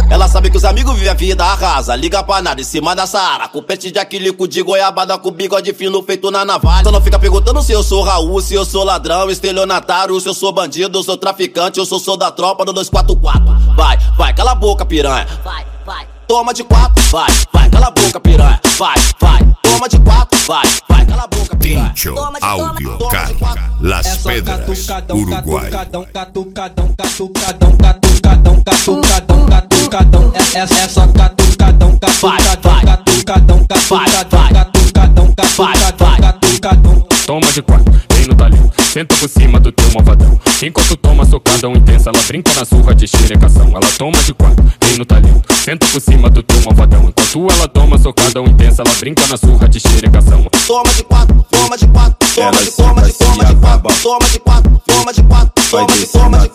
Ela sabe que os amigos vivem a vida, arrasa. Liga pra nada em cima da Saara. Com pente de aquilico de goiabada, com bigode fino feito na navalha. Só não fica perguntando se eu sou Raul, se eu sou ladrão, estelionatário, se eu sou bandido, eu sou traficante, eu sou da tropa do 244. Vai, vai, cala a boca, piranha. Vai, vai. Toma de 4, vai, vai, cala a boca, piranha. Vai, vai, toma de 4, vai, vai, cala a boca, piranha. Tincho Audio Carga, Las Pedras, Uruguai. Catucadão, catucadão, catucadão, catucadão, catucadão. É só catucadão, catucadão, catucadão, catucadão, catucadão, catucadão. Toma de 4, vem no talhão, senta por cima do teu malvadão. Enquanto toma socadão intensa, ela brinca na surra de xerecação. Ela toma de 4, vem no talhão, senta por cima do teu malvadão. Enquanto ela toma socadão intensa, ela brinca na surra de xerecação. Toma de 4, toma de 4, toma de 4, toma de 4, toma de 4, toma de 4, toma de 4.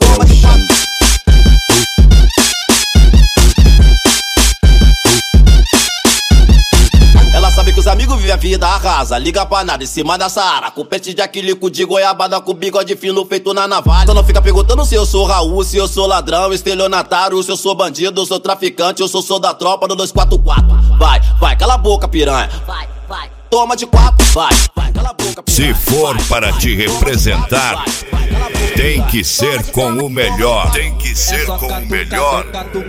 Ela sabe que os amigos vivem a vida, arrasa. Liga pra nada em cima da Saara. Com pente de aquilico de goiabada, com bigode fino feito na navalha. Só não fica perguntando se eu sou Raul, se eu sou ladrão, estelionatário, se eu sou bandido, eu sou traficante, eu sou da tropa do 244. Vai, vai, cala a boca, piranha. Vai, vai. Toma de 4, vai, vai, cala a boca, piranha. Se for para te representar, tem que ser com o melhor. Tem que ser com o melhor.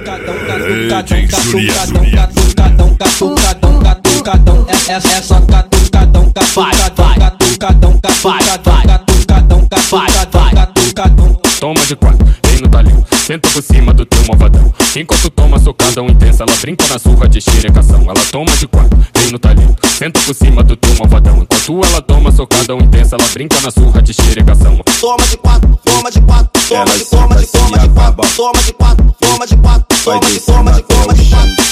É só catucadão, catucadão, catucadão, catucadão, catucadão. Toma de 4, vem no talhão, senta por cima do teu malvadão. Enquanto toma socadão intensa, ela brinca na surra de xerecação. Ela toma de 4, vem no talhão, senta por cima do teu malvadão. Enquanto ela toma socadão intensa, ela brinca na surra de xerecação. Toma de 4, toma de 4, toma de 4, toma de 4, toma de 4, toma de 4, toma de 4.